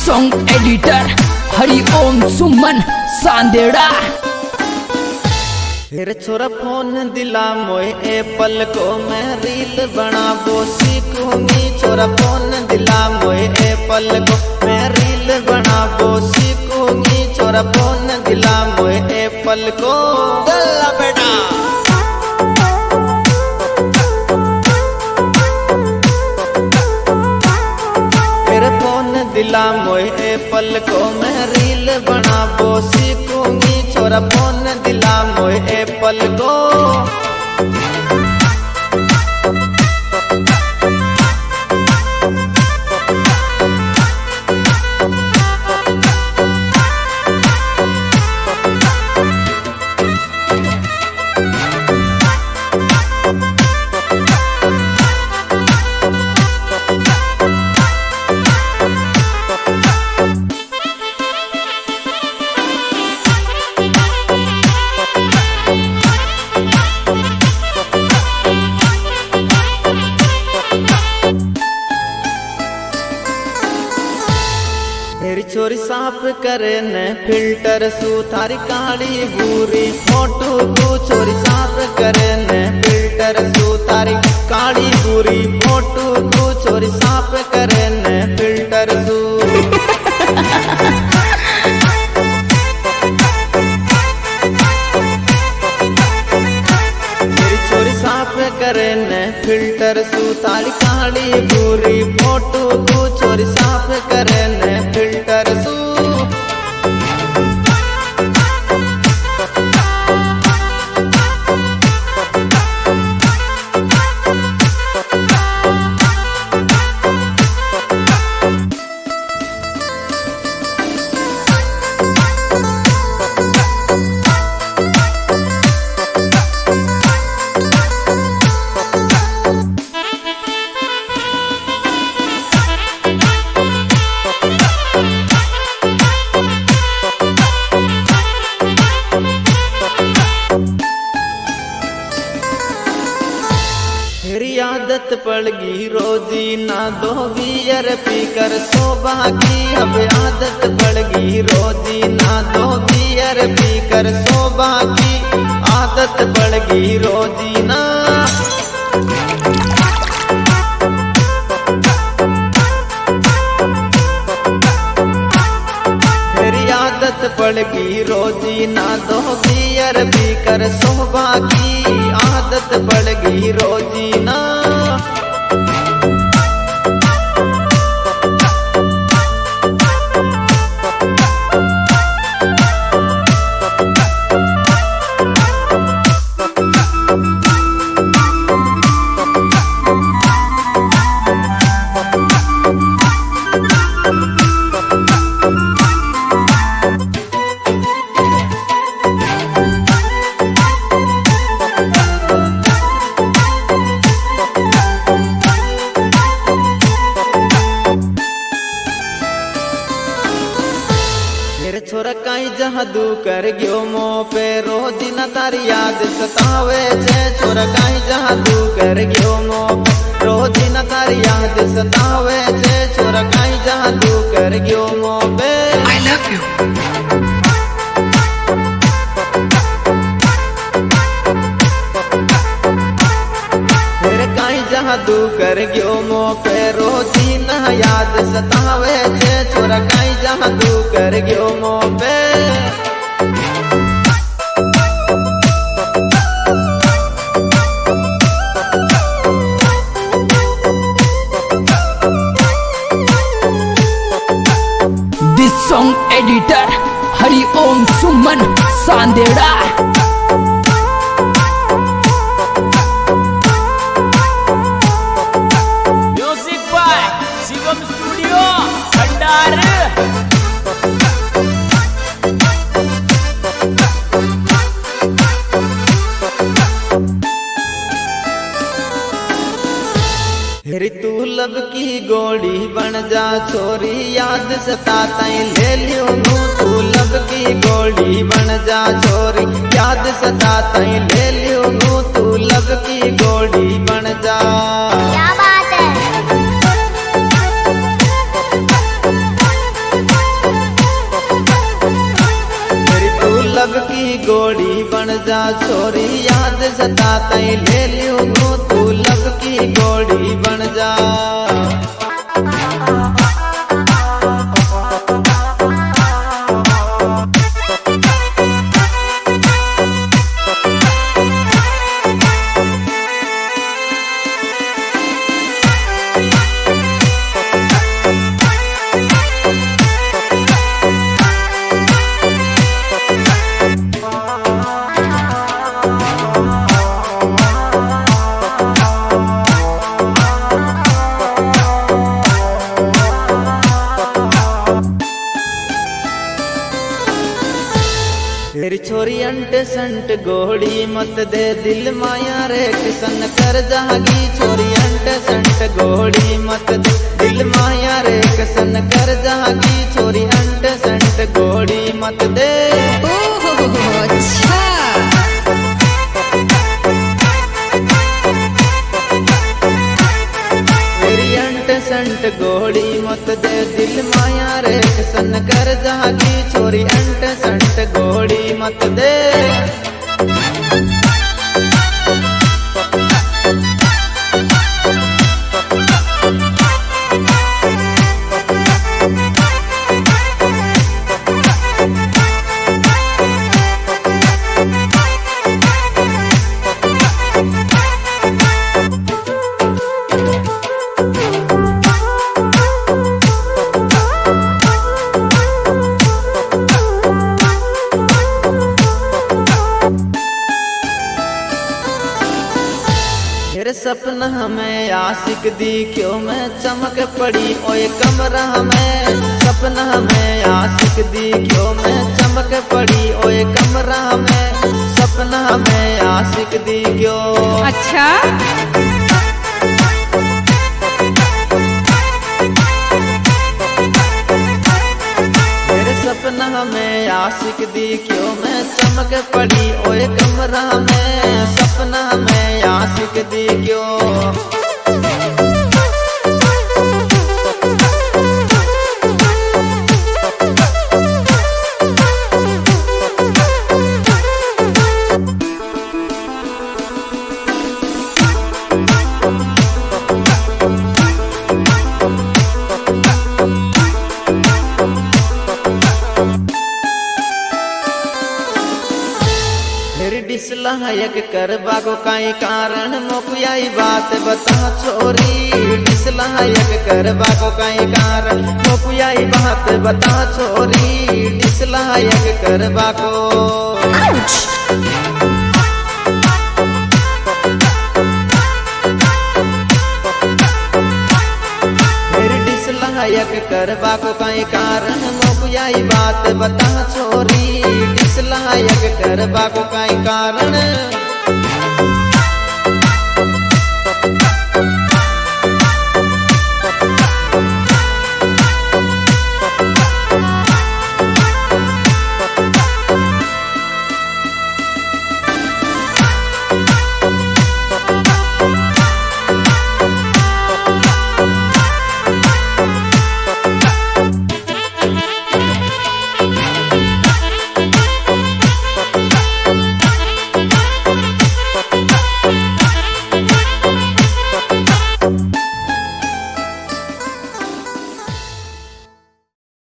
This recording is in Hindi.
Song editor Hari Om Suman Sandera. फिर छोरा फोन दिला मोए एप्पल को मैं रील बनाबो सीखूंगी। छोरा फोन दिला मोए एप्पल को मैं रील बनाबो सीखूंगी। छोरा फोन दिला मोए एप्पल को गल्ला बेटा। फिर फोन दिला मोए एप्पल को मैं रील बनाबो सीखूंगी। छोरा फोन दिला मोए एप्पल को। मेरी छोरी साफ करे न फिल्टर सू थारी काली बूरी फोटो को। छोरी साफ करे न फिल्टर सू थारी काली बूरी फोटो को। छोरी साफ करे न फिल्टर सू। मेरी छोरी साफ करे न फिल्टर सू थारी काली बूरी फोटो को। छोरी साफ करे न फिल्टर सू। मेरी आदत पड़गी रोजी ना दो बियर पीकर सोबा की। अब आदत पड़गी रोजी ना दो बियर पीकर सोबा की। आदत पड़गी रोजी ना। मेरी आदत पड़गी रोजी ना दो बियर पीकर सोबा की। आदत पड़गी रोजी ना। छोरा काई जादू कर गयो मो पे रोज न तारी याद सतावे छे। छोरा काई जादू कर गयो मो पे रोज न तारी याद सतावे छे। छोरा काई जादू कर गयो मो पे। I love you. फिर काई जादू कर गयो मो पे रोज न याद सतावे छे। छोरा काई जादू कर गयो मो पे। This song editor Hari Om Suman Sandera. Music by Shivam studio Bhandar. फिर तू लब की गोली बन जा छोरी याद सताताई ले लियो नू। तू लब की गोली बन जा छोरी याद सताताई ले लियो नू। तू लब की गोली बन जा। क्या बात है। छोरी याद सताता ले लियो तू लब की गोड़ी बन जा। तेरी छोरी अंट संट गोड़ी मत दे दिल माया रे किसन कर जागी। छोरी अंट संट गोड़ी मत दे दिल माया रे किसन कर जागी। छोरी अंट संट गोड़ी मत दे। अच्छा तेरी अंट संट गोड़ी मत दे दिल माया रे किसन कर जागी। छोरी अंट संट गोड़ी मत दे। तेरे सपना हमें आशिक दी क्यों मैं चमक पड़ी ओए कमरा हमें। सपना हमें आशिक दी क्यों मैं चमक पड़ी ओए कमरा हमें। सपना हमें आशिक दी क्यों। अच्छा सपना हमें आशिक दी क्यों मैं चमक पड़ी ओए कमरा में। सपना हमें आशिक दी क्यों। डिसलायक करबा को काई कारण मोकुयाई बात बता छोरी। डिसलायक करबा को काई कारण मोकुयाई बात बता छोरी। डिसलायक करबा को मेरी डिसलायक करबा को काई कारण मोकुयाई बात बता छोरी। डिसलायक करबा को काई कारण